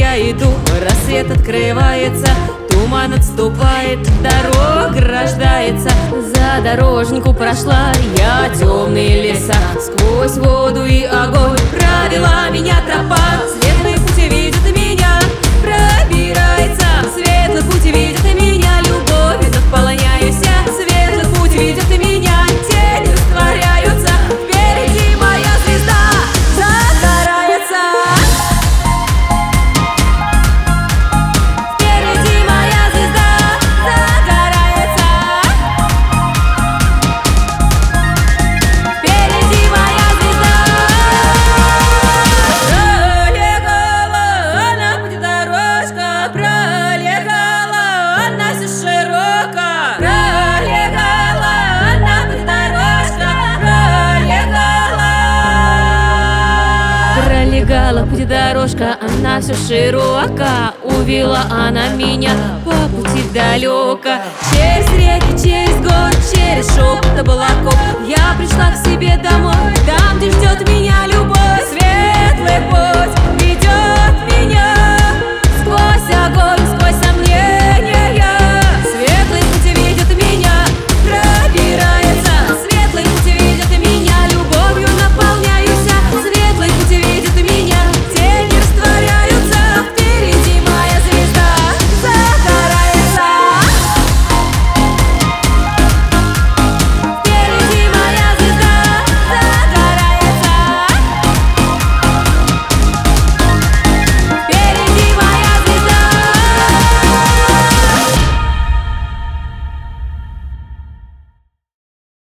я иду, рассвет открывается, туман отступает, дорога рождается. За дорожнику прошла я темные леса, сквозь воду и огонь провела меня тропа. Светлый путь видит меня, пробирается, светлый путь видит меня, любовью наполняюсь я. Светлый путь видит меня, тени растворяются, впереди моя звезда загорается. Впереди моя звезда загорается. Впереди моя звезда. Пролегала она путь дорожка, пролегала она все широко. Пролегала она путь дорожка, пролегала. Пролегала путь дорожка, она все широко. Увела она меня по пути далеко. Через реки, через горы, через шепот облаков я пришла к себе домой, там, где ждет меня любовь. Светлый путь